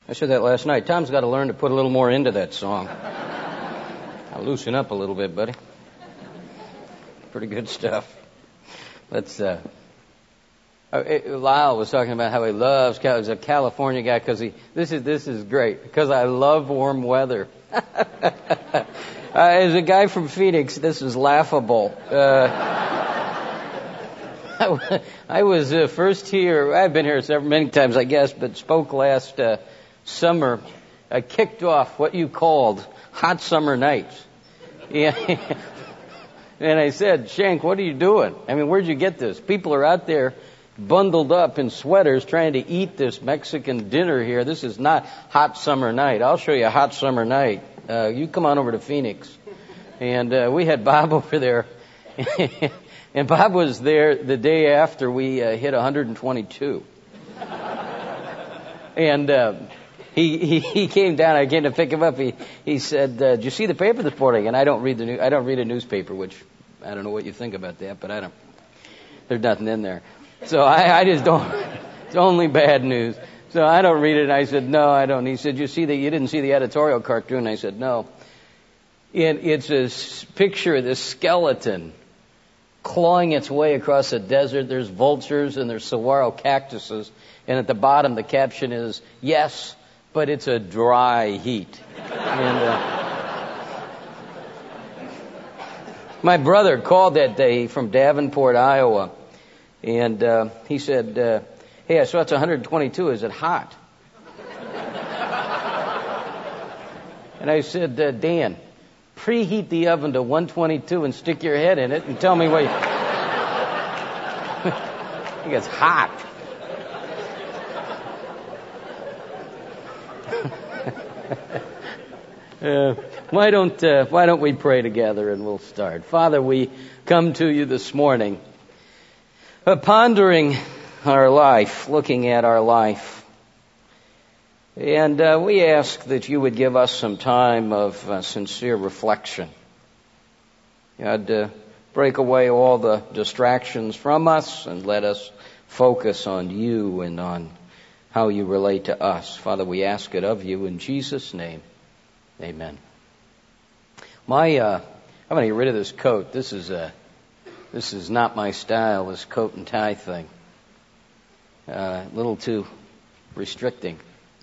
I said that last night. Tom's got to learn to put a little more into that song. I'll loosen up a little bit, buddy. Pretty good stuff. Lyle was talking about how he loves, he's a California guy because this is great, because I love warm weather. As a guy from Phoenix, this is laughable. I was first here, I've been here many times, I guess, but spoke last summer. I kicked off what you called hot summer nights. Yeah. And I said, Shank, what are you doing? I mean, where'd you get this? People are out there bundled up in sweaters trying to eat this Mexican dinner here. This is not hot summer night. I'll show you a hot summer night. You come on over to Phoenix. And we had Bob over there. And Bob was there the day after we hit 122. And he came down. I came to pick him up. He said, "Did you see the paper this morning?" And I don't read a newspaper, which I don't know what you think about that, but there's nothing in there. So I just don't. It's only bad news. So I don't read it. And I said, "No, I don't." He said, "You didn't see the editorial cartoon?" I said, "No." It's a picture of this skeleton clawing its way across the desert. There's vultures and there's saguaro cactuses. And at the bottom, the caption is, "Yes, but it's a dry heat." And my brother called that day from Davenport, Iowa. And he said, "Hey, I saw it's 122. Is it hot?" And I said, "Dan, preheat the oven to 122 and stick your head in it and tell me what you think it's hot." Why don't we pray together and we'll start. Father, we come to you this morning, pondering our life, looking at our life. And we ask that you would give us some time of sincere reflection. God, break away all the distractions from us and let us focus on you and on how you relate to us. Father, we ask it of you in Jesus' name. Amen. I'm going to get rid of this coat. This is not my style, this coat and tie thing. A little too restricting.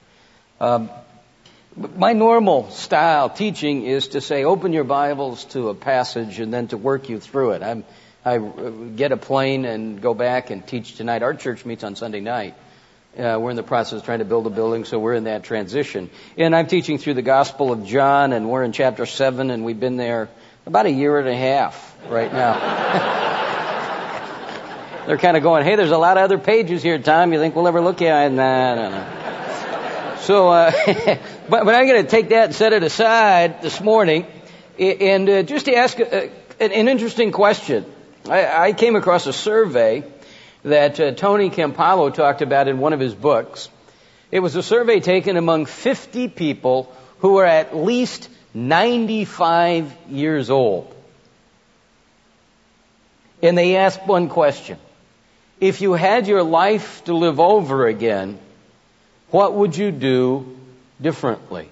My normal style teaching is to say, open your Bibles to a passage and then to work you through it. I get a plane and go back and teach tonight. Our church meets on Sunday night. We're in the process of trying to build a building, so we're in that transition. And I'm teaching through the Gospel of John, and we're in chapter 7, and we've been there about a year and a half right now. They're kind of going, "Hey, there's a lot of other pages here, Tom. You think we'll ever look at it?" No. So, but I'm going to take that and set it aside this morning, and just to ask an interesting question. I came across a survey that Tony Campolo talked about in one of his books. It was a survey taken among 50 people who were at least 95 years old. And they asked one question. If you had your life to live over again, what would you do differently?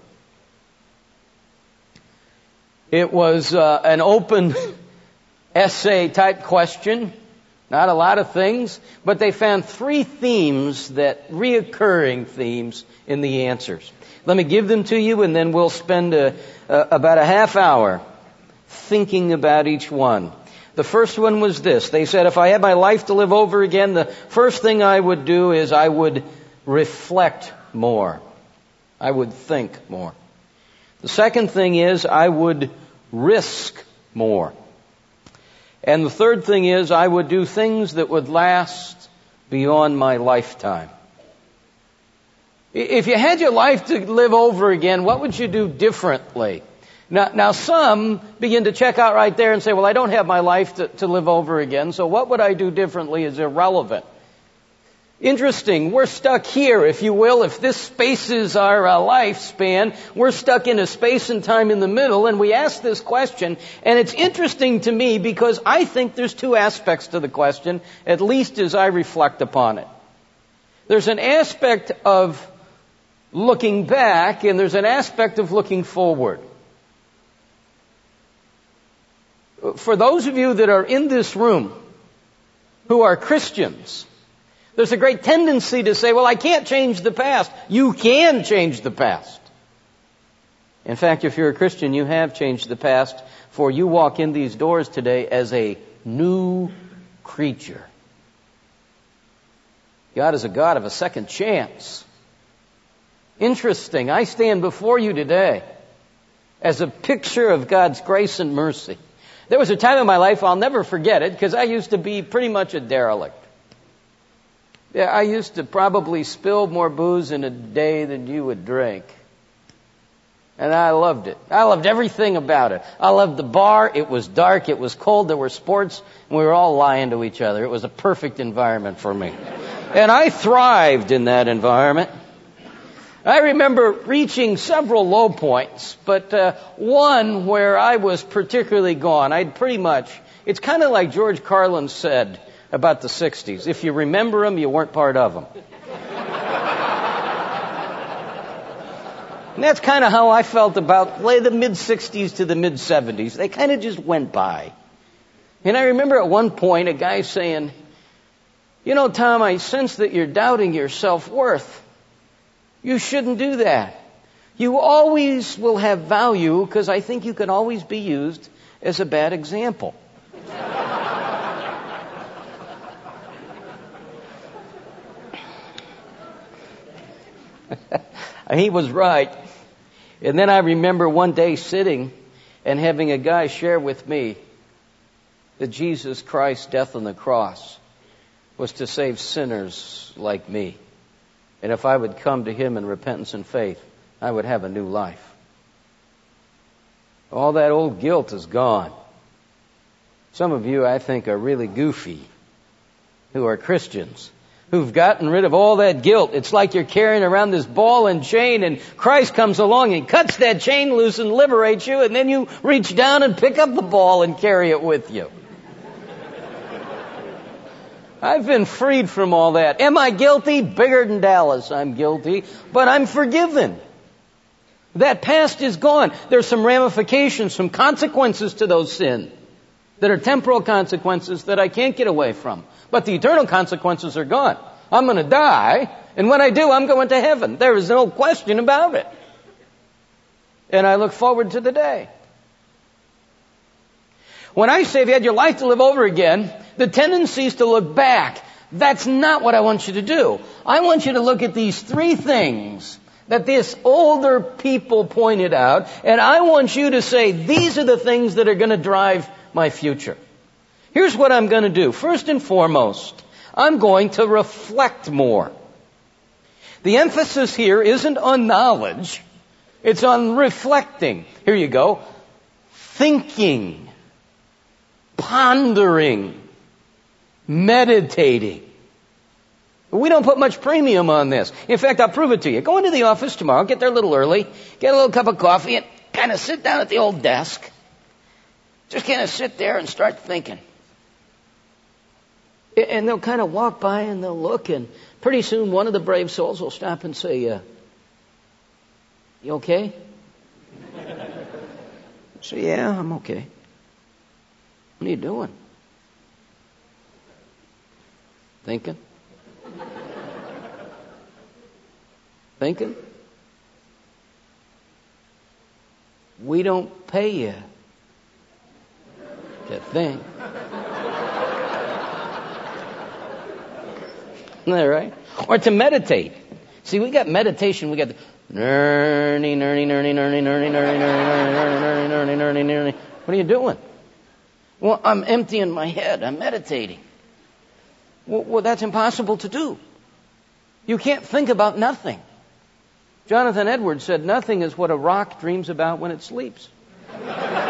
It was an open essay type question. Not a lot of things, but they found three themes, reoccurring themes in the answers. Let me give them to you, and then we'll spend about a half hour thinking about each one. The first one was this. They said, if I had my life to live over again, the first thing I would do is I would reflect more. I would think more. The second thing is I would risk more. And the third thing is I would do things that would last beyond my lifetime. If you had your life to live over again, what would you do differently? Now some begin to check out right there and say, well, I don't have my life to live over again, so what would I do differently is irrelevant. Interesting, we're stuck here, if you will. If this space is our lifespan, we're stuck in a space and time in the middle, and we ask this question, and it's interesting to me because I think there's two aspects to the question, at least as I reflect upon it. There's an aspect of looking back, and there's an aspect of looking forward. For those of you that are in this room who are Christians, there's a great tendency to say, well, I can't change the past. You can change the past. In fact, if you're a Christian, you have changed the past, for you walk in these doors today as a new creature. God is a God of a second chance. Interesting. I stand before you today as a picture of God's grace and mercy. There was a time in my life, I'll never forget it, because I used to be pretty much a derelict. Yeah, I used to probably spill more booze in a day than you would drink. And I loved it. I loved everything about it. I loved the bar. It was dark. It was cold. There were sports. And we were all lying to each other. It was a perfect environment for me. And I thrived in that environment. I remember reaching several low points, but one where I was particularly gone. It's kind of like George Carlin said about the 60s. If you remember them, you weren't part of them. And that's kind of how I felt about the mid-60s to the mid-70s. They kind of just went by. And I remember at one point a guy saying, you know, Tom, I sense that you're doubting your self-worth. You shouldn't do that. You always will have value because I think you can always be used as a bad example. He was right. And then I remember one day sitting and having a guy share with me that Jesus Christ's death on the cross was to save sinners like me. And if I would come to Him in repentance and faith, I would have a new life. All that old guilt is gone. Some of you, I think, are really goofy who are Christians, who've gotten rid of all that guilt. It's like you're carrying around this ball and chain, and Christ comes along and cuts that chain loose and liberates you, and then you reach down and pick up the ball and carry it with you. I've been freed from all that. Am I guilty? Bigger than Dallas, I'm guilty, but I'm forgiven. That past is gone. There's some ramifications, some consequences to those sins that are temporal consequences that I can't get away from. But the eternal consequences are gone. I'm going to die, and when I do, I'm going to heaven. There is no question about it. And I look forward to the day. When I say if you had your life to live over again, the tendency is to look back. That's not what I want you to do. I want you to look at these three things that these older people pointed out, and I want you to say, these are the things that are going to drive my future. Here's what I'm going to do. First and foremost, I'm going to reflect more. The emphasis here isn't on knowledge. It's on reflecting. Here you go. Thinking. Pondering. Meditating. We don't put much premium on this. In fact, I'll prove it to you. Go into the office tomorrow, get there a little early, get a little cup of coffee, and kind of sit down at the old desk. Just kind of sit there and start thinking. And they'll kind of walk by and they'll look, and pretty soon one of the brave souls will stop and say, you okay? So, yeah, I'm okay. What are you doing? Thinking? Thinking? We don't pay you to think. Isn't that right? Or to meditate. See, we got meditation, we got the nerdy. What are you doing? Well, I'm emptying my head. I'm meditating. Well, that's impossible to do. You can't think about nothing. Jonathan Edwards said, nothing is what a rock dreams about when it sleeps. What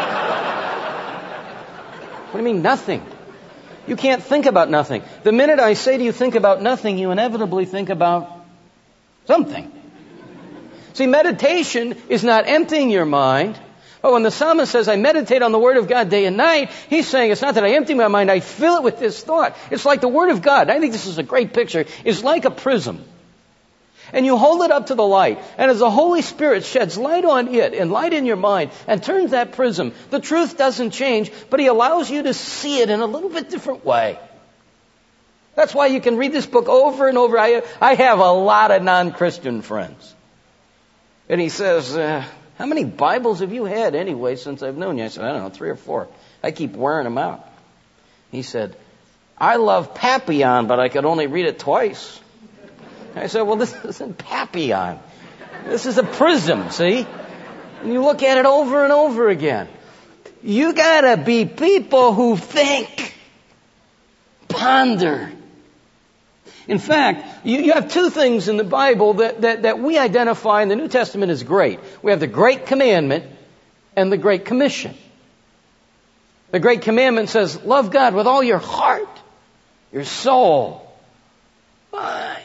do you mean, nothing? You can't think about nothing. The minute I say to you, think about nothing, you inevitably think about something. See, meditation is not emptying your mind. But when the psalmist says, I meditate on the Word of God day and night, he's saying it's not that I empty my mind, I fill it with this thought. It's like the Word of God. I think this is a great picture. It's like a prism. and you hold it up to the light, and as the Holy Spirit sheds light on it and light in your mind and turns that prism, the truth doesn't change, but He allows you to see it in a little bit different way. That's why you can read this book over and over. I have a lot of non-Christian friends. And he says, how many Bibles have you had anyway since I've known you? I said, I don't know, 3 or 4. I keep wearing them out. He said, I love Papillon, but I could only read it twice. I said, well, this isn't Papillon. This is a prism, see? And you look at it over and over again. You gotta be people who think, ponder. In fact, you have 2 things in the Bible that we identify in the New Testament as great. We have the Great Commandment and the Great Commission. The Great Commandment says, love God with all your heart, your soul, mind.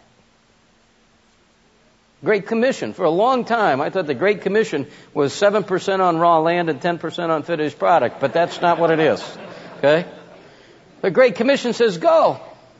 Great Commission. For a long time, I thought the Great Commission was 7% on raw land and 10% on finished product, but that's not what it is. Okay? The Great Commission says, go.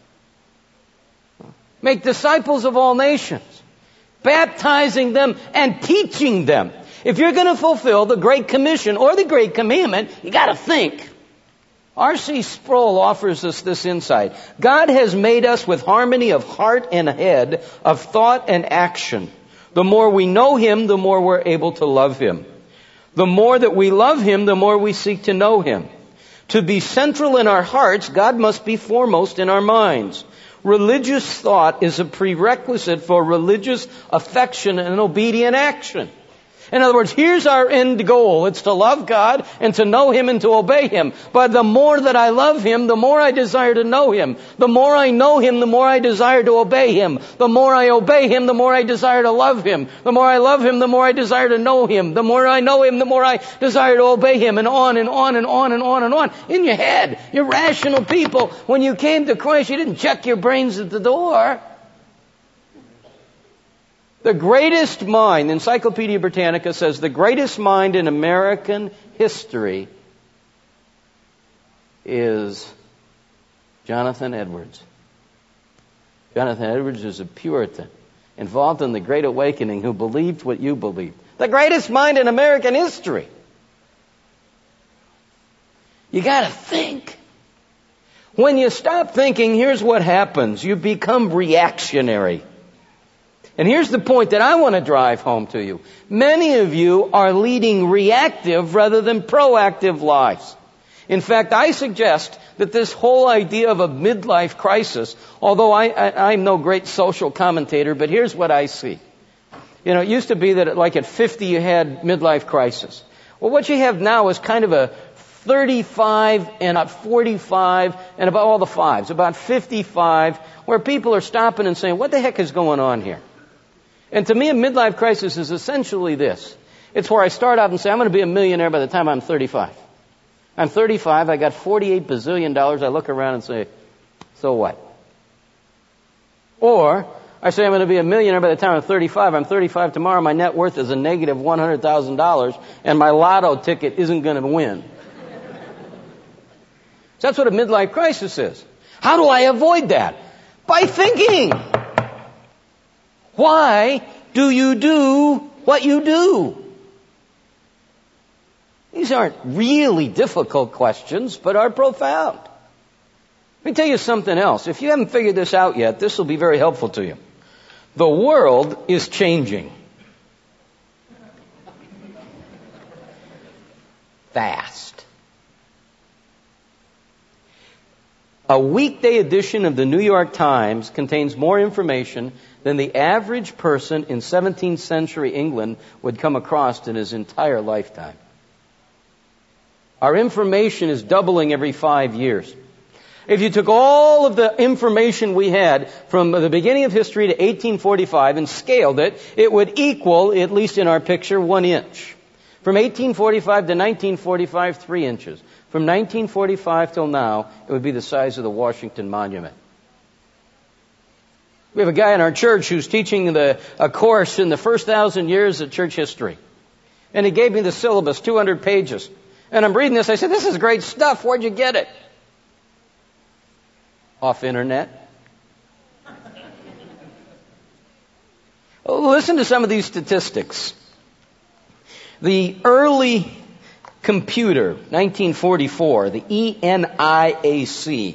Make disciples of all nations, baptizing them and teaching them. If you're going to fulfill the Great Commission or the Great Commandment, you got to think. R.C. Sproul offers us this insight. God has made us with harmony of heart and head, of thought and action. The more we know Him, the more we're able to love Him. The more that we love Him, the more we seek to know Him. To be central in our hearts, God must be foremost in our minds. Religious thought is a prerequisite for religious affection and obedient action. In other words, here's our end goal. It's to love God and to know Him and to obey Him. But the more that I love Him, the more I desire to know Him. The more I know Him, the more I desire to obey Him. The more I obey Him, the more I desire to love Him. The more I love Him, the more I desire to know Him. The more I know Him, the more I desire to obey Him. And on and on and on and on and on. In your head, you're rational people. When you came to Christ, you didn't check your brains at the door. The greatest mind, Encyclopedia Britannica says, the greatest mind in American history is Jonathan Edwards. Jonathan Edwards is a Puritan involved in the Great Awakening who believed what you believed. The greatest mind in American history. You got to think. When you stop thinking, here's what happens. You become reactionary. And here's the point that I want to drive home to you. Many of you are leading reactive rather than proactive lives. In fact, I suggest that this whole idea of a midlife crisis, although I'm no great social commentator, but here's what I see. You know, it used to be that at 50 you had midlife crisis. Well, what you have now is kind of a 35 and a 45 and about all the fives, about 55, where people are stopping and saying, what the heck is going on here? And to me, a midlife crisis is essentially this. It's where I start out and say, I'm going to be a millionaire by the time I'm 35. I'm 35, I got $48 bazillion. I look around and say, so what? Or I say I'm going to be a millionaire by the time I'm 35. I'm 35 tomorrow. My net worth is a negative $100,000, and my lotto ticket isn't going to win. So that's what a midlife crisis is. How do I avoid that? By thinking. Why do you do what you do? These aren't really difficult questions, but are profound. Let me tell you something else. If you haven't figured this out yet, this will be very helpful to you. The world is changing. Fast. A weekday edition of the New York Times contains more information than the average person in 17th century England would come across in his entire lifetime. Our information is doubling every 5 years. If you took all of the information we had from the beginning of history to 1845 and scaled it, it would equal, at least in our picture, 1 inch. From 1845 to 1945, 3 inches. From 1945 till now, it would be the size of the Washington Monument. We have a guy in our church who's teaching a course in the first 1,000 years of church history. And he gave me the syllabus, 200 pages. And I'm reading this. I said, this is great stuff. Where'd you get it? Off internet. Listen to some of these statistics. The early computer, 1944, the ENIAC,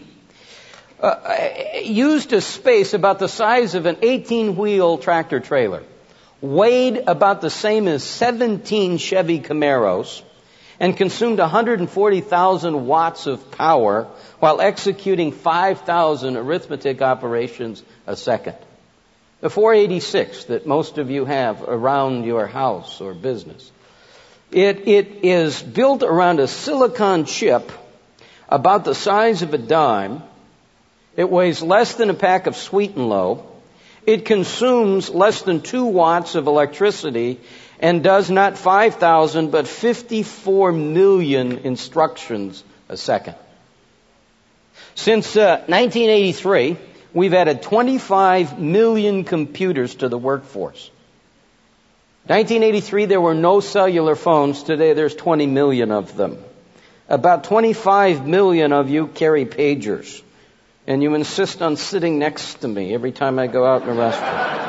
used a space about the size of an 18-wheel tractor trailer, weighed about the same as 17 Chevy Camaros, and consumed 140,000 watts of power while executing 5,000 arithmetic operations a second. The 486 that most of you have around your house or business. It is built around a silicon chip about the size of a dime. It weighs less than a pack of Sweet and Low. It consumes less than 2 watts of electricity and does not 5,000 but 54 million instructions a second. Since 1983, we've added 25 million computers to the workforce. 1983, there were no cellular phones. Today, there's 20 million of them. About 25 million of you carry pagers. And you insist on sitting next to me every time I go out in a restaurant.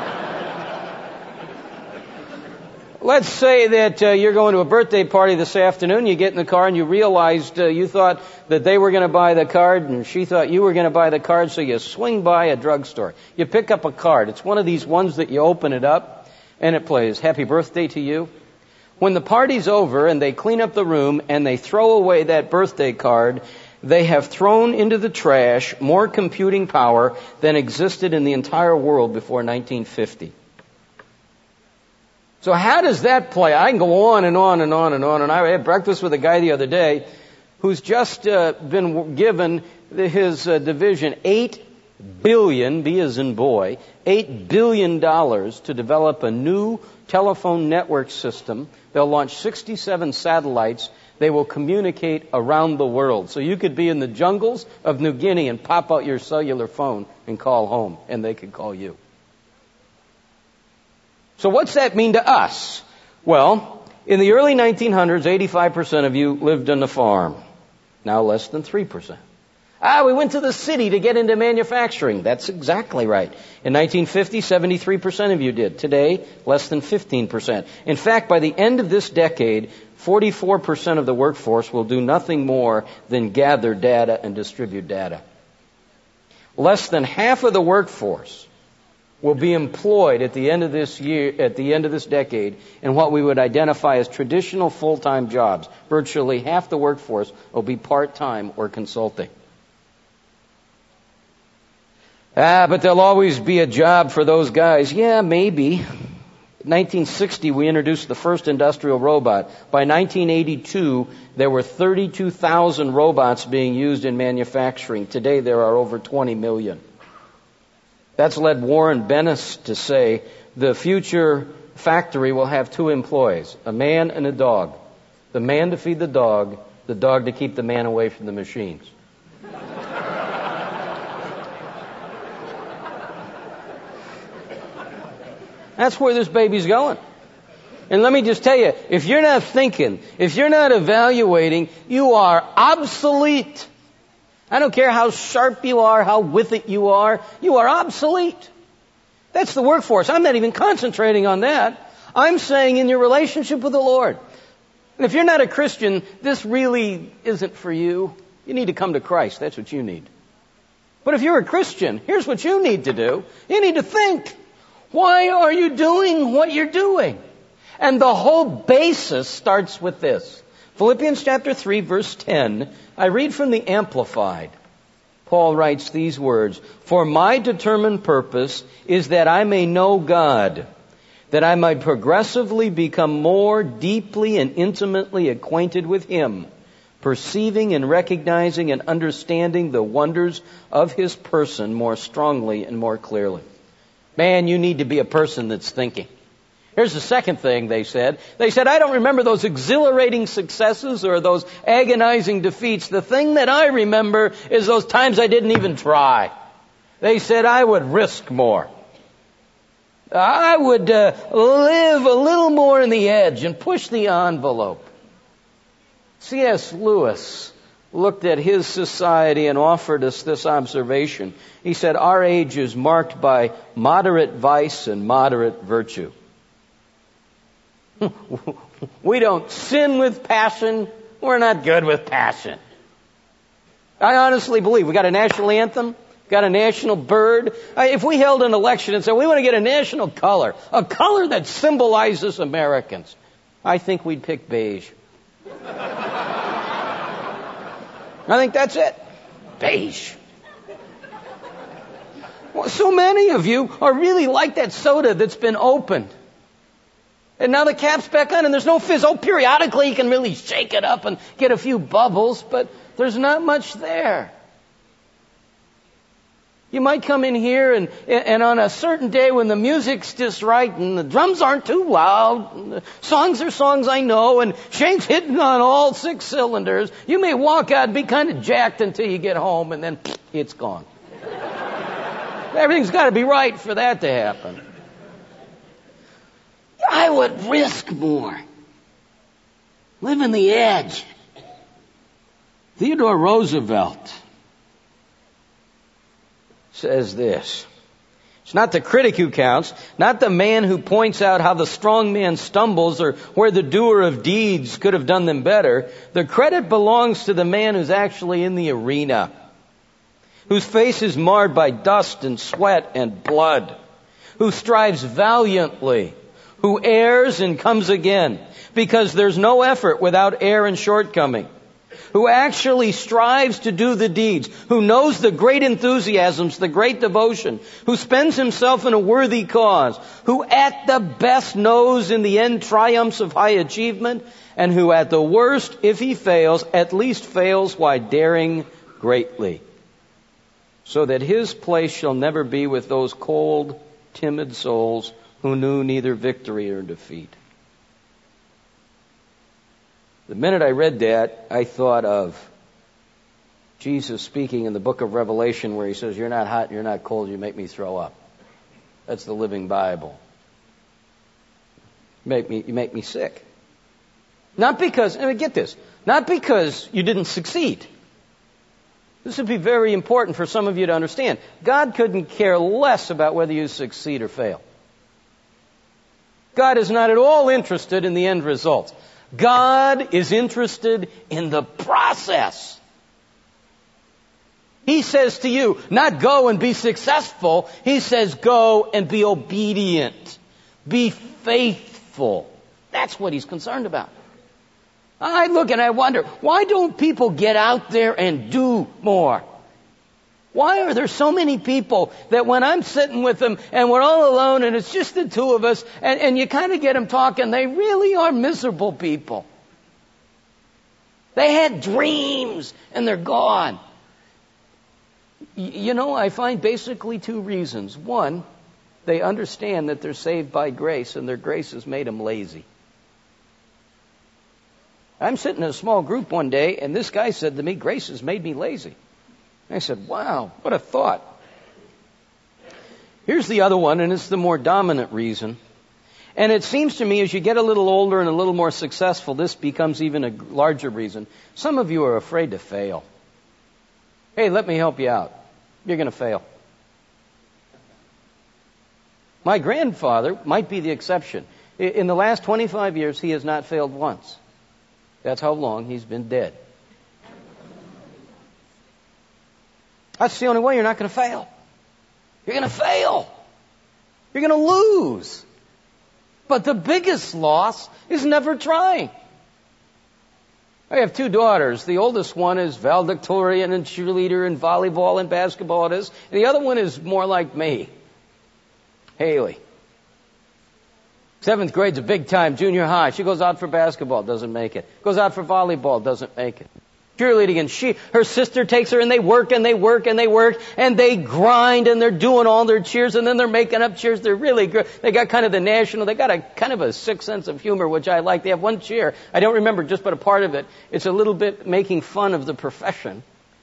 Let's say that you're going to a birthday party this afternoon. You get in the car and you realized you thought that they were going to buy the card and she thought you were going to buy the card, so you swing by a drugstore. You pick up a card. It's one of these ones that you open it up and it plays Happy Birthday to You. When the party's over and they clean up the room and they throw away that birthday card, they have thrown into the trash more computing power than existed in the entire world before 1950. So how does that play? I can go on and on and on and on. And I had breakfast with a guy the other day who's just been given his division $8 billion, B as in boy, $8 billion to develop a new telephone network system. They'll launch 67 satellites. They will communicate around the world. So you could be in the jungles of New Guinea and pop out your cellular phone and call home, and they could call you. So what's that mean to us? Well, in the early 1900s, 85% of you lived on the farm. Now less than 3%. We went to the city to get into manufacturing. That's exactly right. In 1950, 73% of you did. Today, less than 15%. In fact, by the end of this decade, 44% of the workforce will do nothing more than gather data and distribute data. Less than half of the workforce will be employed at the end of this year, at the end of this decade, in what we would identify as traditional full-time jobs. Virtually half the workforce will be part-time or consulting. But there'll always be a job for those guys. Yeah, maybe. In 1960, we introduced the first industrial robot. By 1982, there were 32,000 robots being used in manufacturing. Today, there are over 20 million. That's led Warren Bennis to say the future factory will have 2 employees, a man and a dog. The man to feed the dog to keep the man away from the machines. That's where this baby's going. And let me just tell you, if you're not thinking, if you're not evaluating, you are obsolete. I don't care how sharp you are, how with it you are obsolete. That's the workforce. I'm not even concentrating on that. I'm saying in your relationship with the Lord. And if you're not a Christian, this really isn't for you. You need to come to Christ. That's what you need. But if you're a Christian, here's what you need to do. You need to think. Why are you doing what you're doing? And the whole basis starts with this. Philippians chapter 3, verse 10, I read from the Amplified. Paul writes these words, "For my determined purpose is that I may know God, that I might progressively become more deeply and intimately acquainted with Him, perceiving and recognizing and understanding the wonders of His person more strongly and more clearly." Man, you need to be a person that's thinking. Here's the second thing they said. They said, I don't remember those exhilarating successes or those agonizing defeats. The thing that I remember is those times I didn't even try. They said, I would risk more. I would live a little more in the edge and push the envelope. C.S. Lewis looked at his society and offered us this observation. He said, our age is marked by moderate vice and moderate virtue. We don't sin with passion. We're not good with passion. I honestly believe we got a national anthem, got a national bird. If we held an election and said we want to get a national color, a color that symbolizes Americans, I think we'd pick beige. I think that's it. Beige. Well, so many of you are really like that soda that's been opened. And now the cap's back on and there's no fizz. Oh, periodically you can really shake it up and get a few bubbles, but there's not much there. You might come in here and on a certain day when the music's just right and the drums aren't too loud, and the songs are songs I know, and Shank's hitting on all 6 cylinders, you may walk out and be kind of jacked until you get home and then it's gone. Everything's got to be right for that to happen. I would risk more. Live in the edge. Theodore Roosevelt says this. It's not the critic who counts, not the man who points out how the strong man stumbles or where the doer of deeds could have done them better. The credit belongs to the man who's actually in the arena, whose face is marred by dust and sweat and blood, who strives valiantly, who errs and comes again, because there's no effort without error and shortcoming, who actually strives to do the deeds, who knows the great enthusiasms, the great devotion, who spends himself in a worthy cause, who at the best knows in the end triumphs of high achievement, and who at the worst, if he fails, at least fails while daring greatly, so that his place shall never be with those cold, timid souls who knew neither victory or defeat. The minute I read that, I thought of Jesus speaking in the book of Revelation where he says, you're not hot, you're not cold, you make me throw up. That's the Living Bible. You make me sick. Not because, get this, not because you didn't succeed. This would be very important for some of you to understand. God couldn't care less about whether you succeed or fail. God is not at all interested in the end result. God is interested in the process. He says to you, not go and be successful. He says go and be obedient. Be faithful. That's what he's concerned about. I look and I wonder, why don't people get out there and do more? Why are there so many people that when I'm sitting with them and we're all alone and it's just the two of us and you kind of get them talking, they really are miserable people. They had dreams and they're gone. I find basically 2 reasons. One, they understand that they're saved by grace and their grace has made them lazy. I'm sitting in a small group one day and this guy said to me, grace has made me lazy. I said, wow, what a thought. Here's the other one, and it's the more dominant reason. And it seems to me as you get a little older and a little more successful, this becomes even a larger reason. Some of you are afraid to fail. Hey, let me help you out. You're going to fail. My grandfather might be the exception. In the last 25 years, he has not failed once. That's how long he's been dead. That's the only way you're not going to fail. You're going to fail. You're going to lose. But the biggest loss is never trying. I have 2 daughters. The oldest one is valedictorian and cheerleader and volleyball and basketball it is. The other one is more like me. Haley. 7th grade's a big time, junior high. She goes out for basketball, doesn't make it. Goes out for volleyball, doesn't make it. Cheerleading, and her sister takes her and they work and they work and they work and they grind and they're doing all their cheers and then they're making up cheers. They're really good. They got kind of the national, they got a kind of a sick sense of humor, which I like. They have one cheer. I don't remember just but a part of it. It's a little bit making fun of the profession.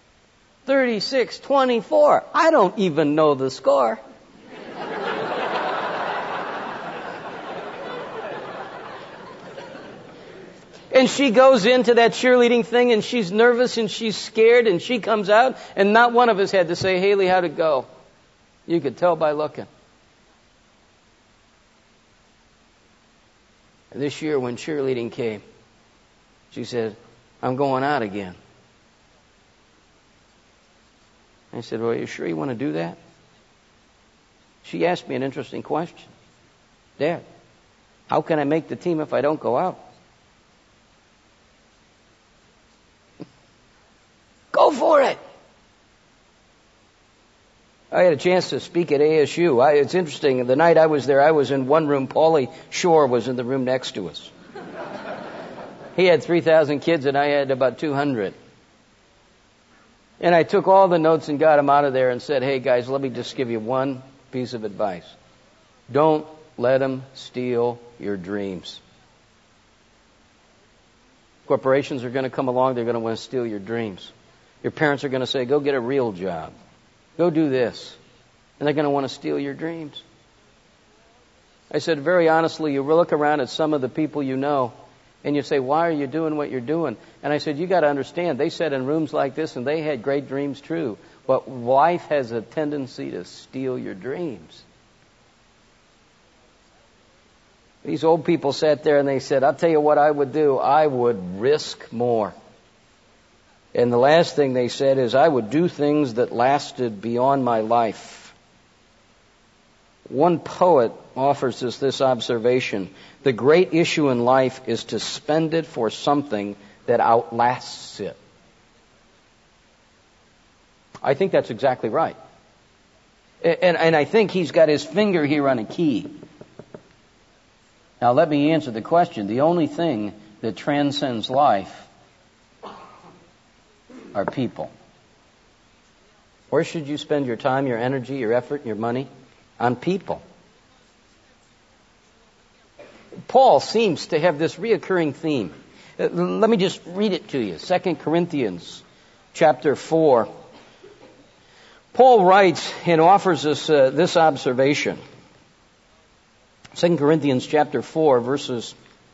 36-24. I don't even know the score. And she goes into that cheerleading thing and she's nervous and she's scared and she comes out and not one of us had to say, Haley, how'd it go? You could tell by looking. And this year when cheerleading came, she said, I'm going out again. I said, well, are you sure you want to do that? She asked me an interesting question. Dad, how can I make the team if I don't go out? Go for it. I had a chance to speak at ASU. It's interesting. The night I was there, I was in one room. Paulie Shore was in the room next to us. He had 3,000 kids and I had about 200. And I took all the notes and got them out of there and said, hey guys, let me just give you one piece of advice. Don't let them steal your dreams. Corporations are going to come along, they're going to want to steal your dreams. Your parents are going to say, go get a real job. Go do this. And they're going to want to steal your dreams. I said, very honestly, you look around at some of the people you know, and you say, why are you doing what you're doing? And I said, you got to understand, they sat in rooms like this and they had great dreams too. But life has a tendency to steal your dreams. These old people sat there and they said, I'll tell you what I would do. I would risk more. And the last thing they said is, I would do things that lasted beyond my life. One poet offers us this observation. The great issue in life is to spend it for something that outlasts it. I think that's exactly right. And I think he's got his finger here on a key. Now let me answer the question. The only thing that transcends life are people. Where should you spend your time, your energy, your effort, your money? On people. Paul seems to have this reoccurring theme. Let me just read it to you. 2 Corinthians chapter 4. Paul writes and offers us this observation. 2 Corinthians chapter 4, verses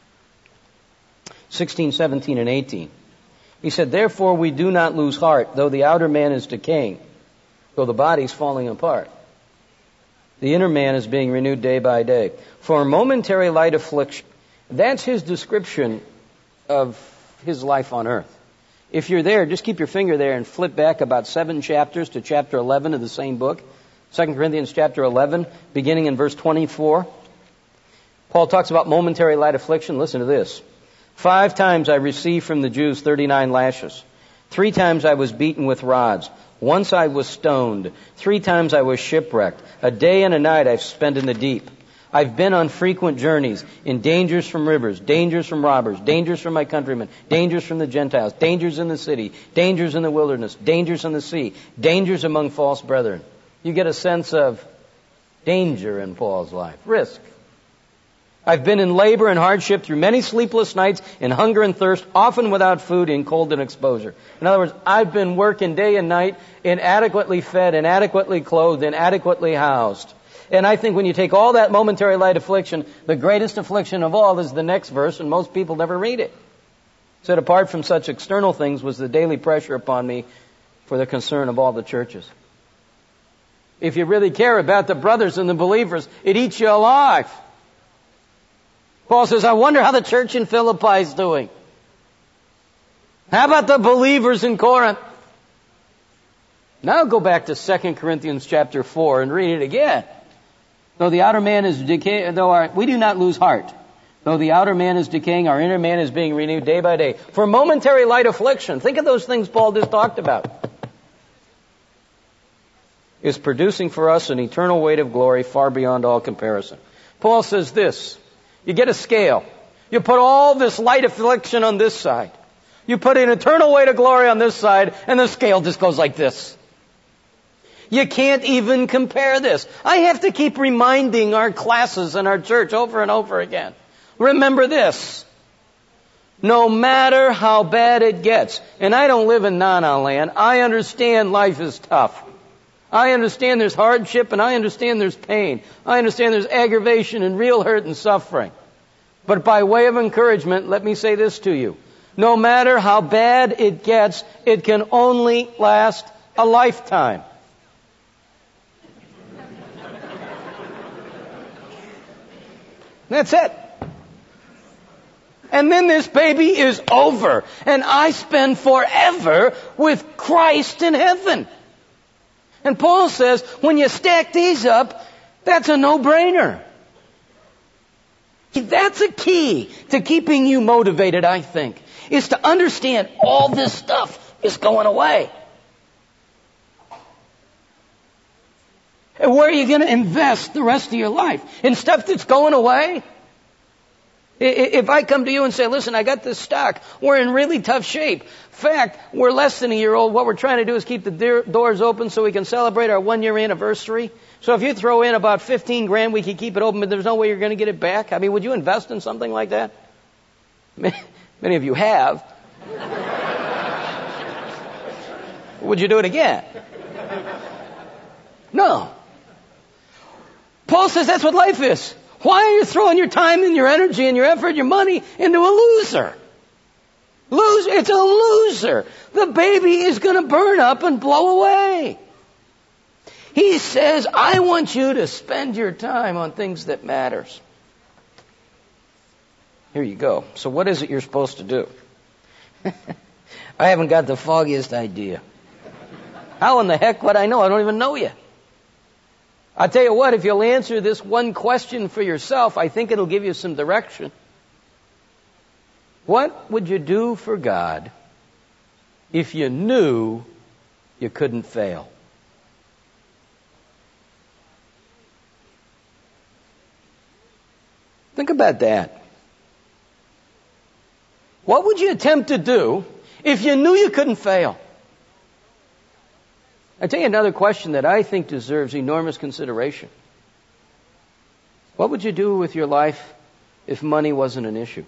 16, 17, and 18. He said, therefore we do not lose heart, though the outer man is decaying, though the body's falling apart. The inner man is being renewed day by day. For a momentary light affliction, that's his description of his life on earth. If you're there, just keep your finger there and flip back about 7 chapters to chapter 11 of the same book. 2 Corinthians chapter 11, beginning in verse 24. Paul talks about momentary light affliction. Listen to this. 5 times I received from the Jews 39 lashes. 3 times I was beaten with rods. Once I was stoned. 3 times I was shipwrecked. A day and a night I've spent in the deep. I've been on frequent journeys, in dangers from rivers, dangers from robbers, dangers from my countrymen, dangers from the Gentiles, dangers in the city, dangers in the wilderness, dangers on the sea, dangers among false brethren. You get a sense of danger in Paul's life. Risk. I've been in labor and hardship through many sleepless nights, in hunger and thirst, often without food, in cold and exposure. In other words, I've been working day and night, inadequately fed, inadequately clothed, inadequately housed. And I think when you take all that momentary light affliction, the greatest affliction of all is the next verse, and most people never read it. It said, apart from such external things was the daily pressure upon me for the concern of all the churches. If you really care about the brothers and the believers, it eats you alive. Paul says, I wonder how the church in Philippi is doing. How about the believers in Corinth? Now go back to 2 Corinthians chapter 4 and read it again. Though the outer man is decaying, we do not lose heart. Though the outer man is decaying, our inner man is being renewed day by day. For momentary light affliction, think of those things Paul just talked about, is producing for us an eternal weight of glory far beyond all comparison. Paul says this. You get a scale. You put all this light affliction on this side. You put an eternal weight of glory on this side, and the scale just goes like this. You can't even compare this. I have to keep reminding our classes in our church over and over again. Remember this. No matter how bad it gets, and I don't live in Nana land, I understand life is tough. I understand there's hardship and I understand there's pain. I understand there's aggravation and real hurt and suffering. But by way of encouragement, let me say this to you. No matter how bad it gets, it can only last a lifetime. That's it. And then this baby is over, and I spend forever with Christ in heaven. And Paul says, when you stack these up, that's a no-brainer. That's a key to keeping you motivated, I think, is to understand all this stuff is going away. And where are you going to invest the rest of your life? In stuff that's going away? If I come to you and say, listen, I got this stock, we're in really tough shape. In fact, we're less than a year old. What we're trying to do is keep the doors open so we can celebrate our 1-year anniversary. So if you throw in about $15,000, we can keep it open, but there's no way you're going to get it back. I mean, would you invest in something like that? Many of you have. Would you do it again? No. Paul says that's what life is. Why are you throwing your time and your energy and your effort and your money into a loser? It's a loser. The baby is going to burn up and blow away. He says, I want you to spend your time on things that matters. Here you go. So what is it you're supposed to do? I haven't got the foggiest idea. How in the heck would I know? I don't even know you. I'll tell you what, if you'll answer this one question for yourself, I think it'll give you some direction. What would you do for God if you knew you couldn't fail? Think about that. What would you attempt to do if you knew you couldn't fail? I'll tell you another question that I think deserves enormous consideration. What would you do with your life if money wasn't an issue?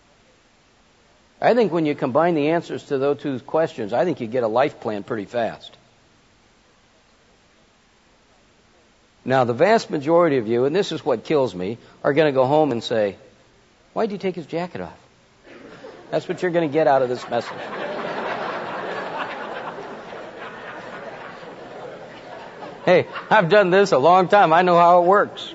I think when you combine the answers to those two questions, I think you get a life plan pretty fast. Now, the vast majority of you, and this is what kills me, are going to go home and say, why'd you take his jacket off? That's what you're going to get out of this message. Hey, I've done this a long time. I know how it works.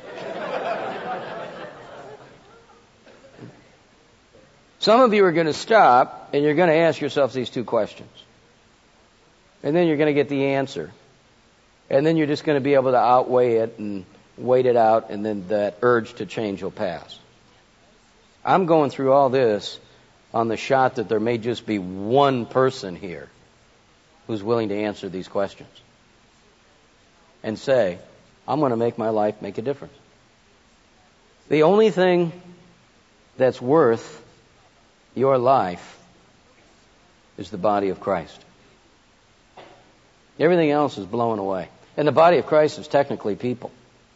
Some of you are going to stop and you're going to ask yourself these two questions. And then you're going to get the answer. And then you're just going to be able to outweigh it and wait it out, and then that urge to change will pass. I'm going through all this on the shot that there may just be one person here who's willing to answer these questions and say, I'm going to make my life make a difference. The only thing that's worth your life is the body of Christ. Everything else is blown away. And the body of Christ is technically people.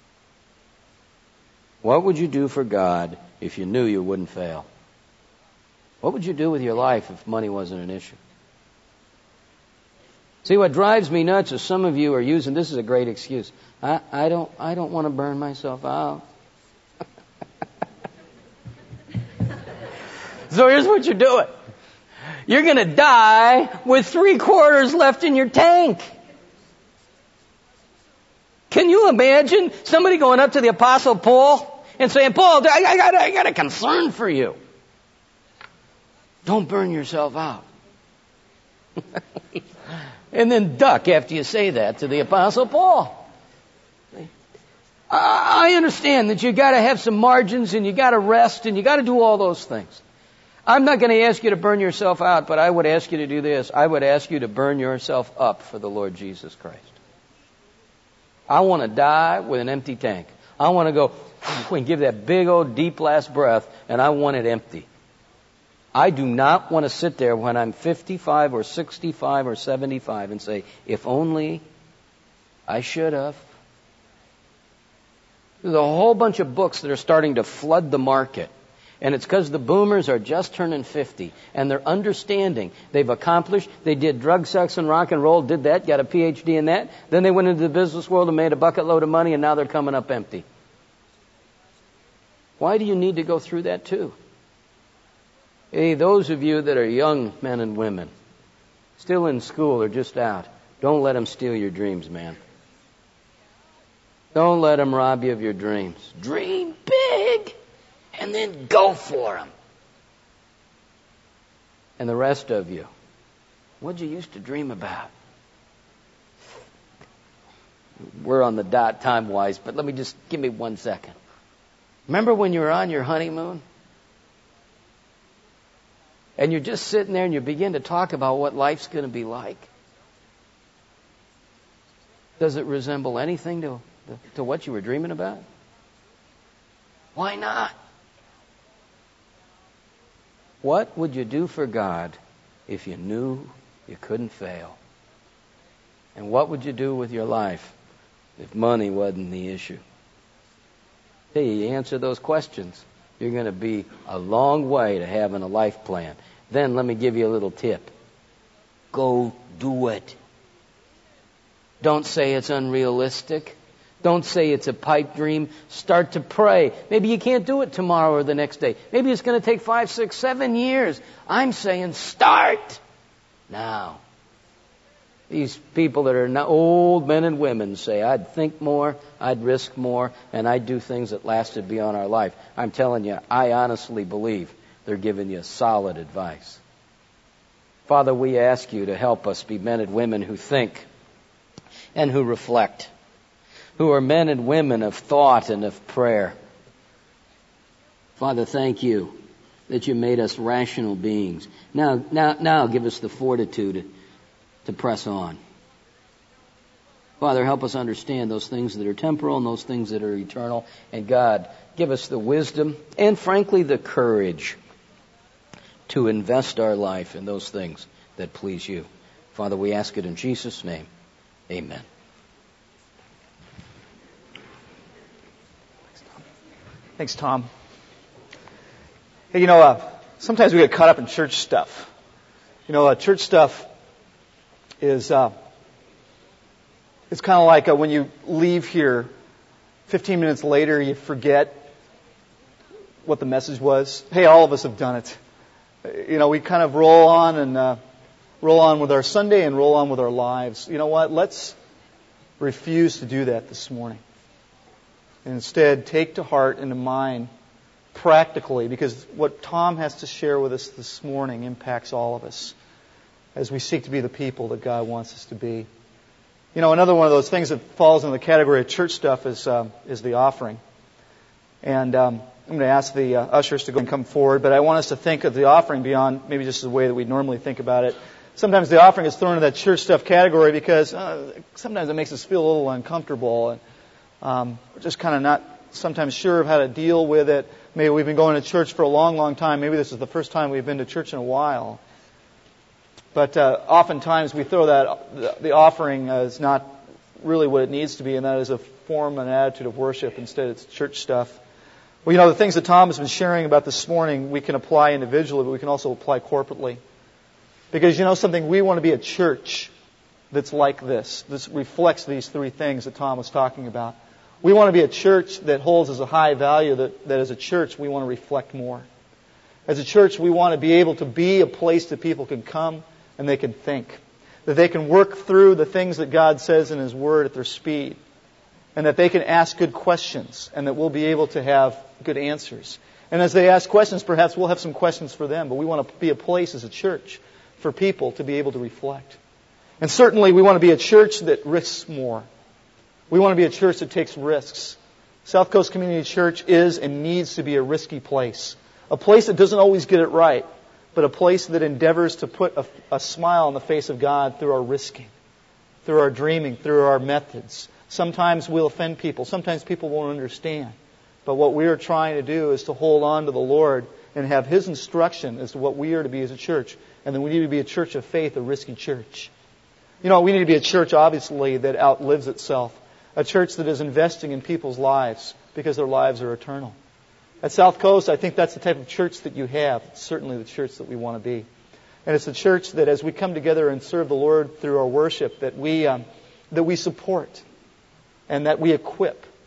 What would you do for God if you knew you wouldn't fail? What would you do with your life if money wasn't an issue? See, what drives me nuts is some of you are using, this is a great excuse. I don't want to burn myself out. So here's what you're doing. You're going to die with 3/4 left in your tank. Can you imagine somebody going up to the Apostle Paul and saying, Paul, I got a concern for you. Don't burn yourself out. And then duck after you say that to the Apostle Paul. I understand that you got to have some margins and you got to rest and you got to do all those things. I'm not going to ask you to burn yourself out, but I would ask you to do this. I would ask you to burn yourself up for the Lord Jesus Christ. I want to die with an empty tank. I want to go and give that big old deep last breath, and I want it empty. I do not want to sit there when I'm 55 or 65 or 75 and say, if only I should have. There's a whole bunch of books that are starting to flood the market. And it's because the boomers are just turning 50. And they're understanding. They've accomplished. They did drug, sex, and rock and roll. Did that. Got a PhD in that. Then they went into the business world and made a bucket load of money. And now they're coming up empty. Why do you need to go through that too? Hey, those of you that are young men and women, still in school or just out, don't let them steal your dreams, man. Don't let them rob you of your dreams. Dream big and then go for them. And the rest of you, what'd you used to dream about? We're on the dot time-wise, but give me 1 second. Remember when you were on your honeymoon? And you're just sitting there and you begin to talk about what life's going to be like. Does it resemble anything to what you were dreaming about? Why not? What would you do for God if you knew you couldn't fail? And what would you do with your life if money wasn't the issue? Hey, you answer those questions, you're going to be a long way to having a life plan. Then let me give you a little tip. Go do it. Don't say it's unrealistic. Don't say it's a pipe dream. Start to pray. Maybe you can't do it tomorrow or the next day. Maybe it's going to take 5, 6, 7 years. I'm saying start now. These people that are old men and women say, I'd think more, I'd risk more, and I'd do things that lasted beyond our life. I'm telling you, I honestly believe they're giving you solid advice. Father, we ask you to help us be men and women who think and who reflect, who are men and women of thought and of prayer. Father, thank you that you made us rational beings. Now give us the fortitude to press on. Father, help us understand those things that are temporal and those things that are eternal. And God, give us the wisdom and, frankly, the courage to invest our life in those things that please you. Father, we ask it in Jesus' name. Amen. Thanks, Tom. Hey, sometimes we get caught up in church stuff. Church stuff is it's kind of like when you leave here 15 minutes later, you forget what the message was. Hey, all of us have done it. We kind of roll on with our Sunday and roll on with our lives. You know what? Let's refuse to do that this morning. And instead, take to heart and to mind practically, because what Tom has to share with us this morning impacts all of us as we seek to be the people that God wants us to be. Another one of those things that falls in the category of church stuff is the offering. And I'm going to ask the ushers to go and come forward, but I want us to think of the offering beyond maybe just the way that we normally think about it. Sometimes the offering is thrown in that church stuff category because sometimes it makes us feel a little uncomfortable, and we're just kind of not sometimes sure of how to deal with it. Maybe we've been going to church for a long, long time. Maybe this is the first time we've been to church in a while. But oftentimes we throw the offering as not really what it needs to be, and that is a form and attitude of worship. Instead, it's church stuff. Well, the things that Tom has been sharing about this morning, we can apply individually, but we can also apply corporately. Because something, we want to be a church that's like this. This reflects these three things that Tom was talking about. We want to be a church that holds as a high value that as a church we want to reflect more. As a church, we want to be able to be a place that people can come and they can think. That they can work through the things that God says in His Word at their speed. And that they can ask good questions and that we'll be able to have good answers. And as they ask questions, perhaps we'll have some questions for them. But we want to be a place as a church for people to be able to reflect. And certainly we want to be a church that risks more. We want to be a church that takes risks. South Coast Community Church is and needs to be a risky place. A place that doesn't always get it right, but a place that endeavors to put a smile on the face of God through our risking, through our dreaming, through our methods. Sometimes we'll offend people. Sometimes people won't understand. But what we are trying to do is to hold on to the Lord and have His instruction as to what we are to be as a church. And then we need to be a church of faith, a risky church. We need to be a church, obviously, that outlives itself. A church that is investing in people's lives because their lives are eternal. At South Coast, I think that's the type of church that you have. It's certainly the church that we want to be. And it's a church that as we come together and serve the Lord through our worship, that we support and that we equip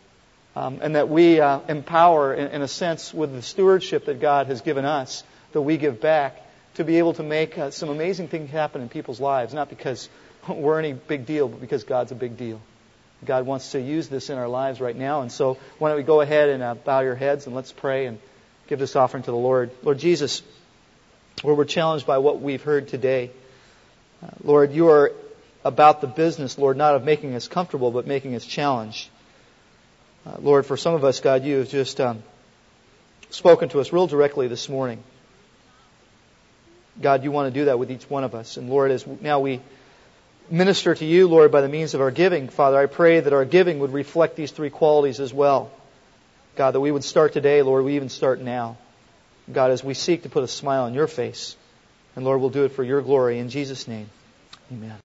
and that we empower, in a sense, with the stewardship that God has given us, that we give back, to be able to make some amazing things happen in people's lives, not because we're any big deal, but because God's a big deal. God wants to use this in our lives right now. And so why don't we go ahead and bow your heads and let's pray and give this offering to the Lord. Lord Jesus, Lord, we're challenged by what we've heard today. Lord, you are about the business, Lord, not of making us comfortable, but making us challenged. Lord, for some of us, God, you have just spoken to us real directly this morning. God, you want to do that with each one of us. And Lord, as now we minister to you, Lord, by the means of our giving, Father, I pray that our giving would reflect these three qualities as well. God, that we would start today, Lord, we even start now. God, as we seek to put a smile on your face. And Lord, we'll do it for your glory. In Jesus' name, amen.